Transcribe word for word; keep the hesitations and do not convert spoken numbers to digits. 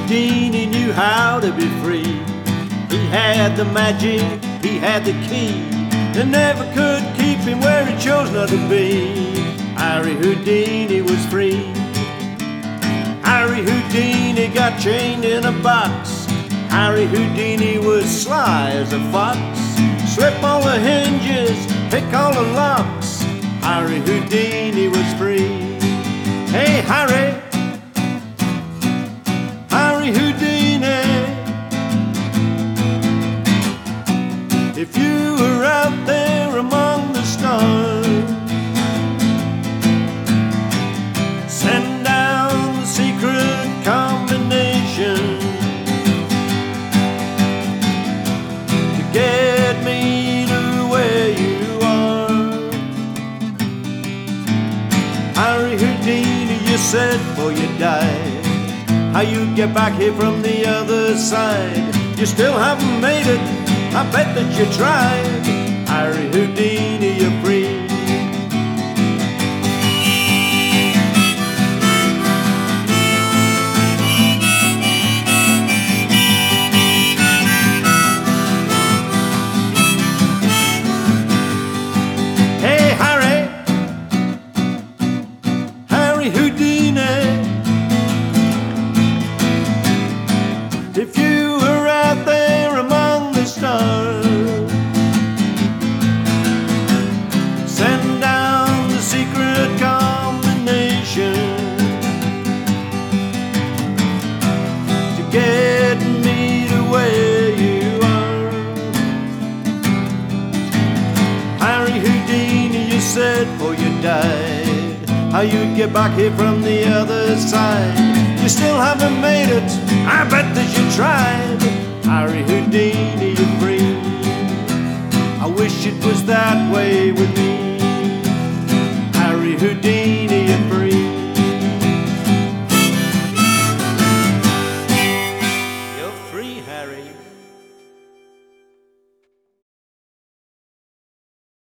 Houdini knew how to be free. He had the magic, he had the key, that never could keep him where he chose not to be. Harry Houdini was free. Harry Houdini got chained in a box. Harry Houdini was sly as a fox. Slip all the hinges, pick all the locks. Harry Houdini was free. Hey Harry, Harry Houdini, if you were out there among the stars, send down the secret combination to get me to where you are. Harry Houdini, you said before you died how you'd get back here from the other side. You still haven't made it, I bet that you tried. Harry Houdini, you're free. Hey Harry, Harry Houdini, if you were out there among the stars, send down the secret combination to get me to where you are. Harry Houdini, you said before you died how you'd get back here from the other side. You still haven't made it, I bet that you tried. Harry Houdini,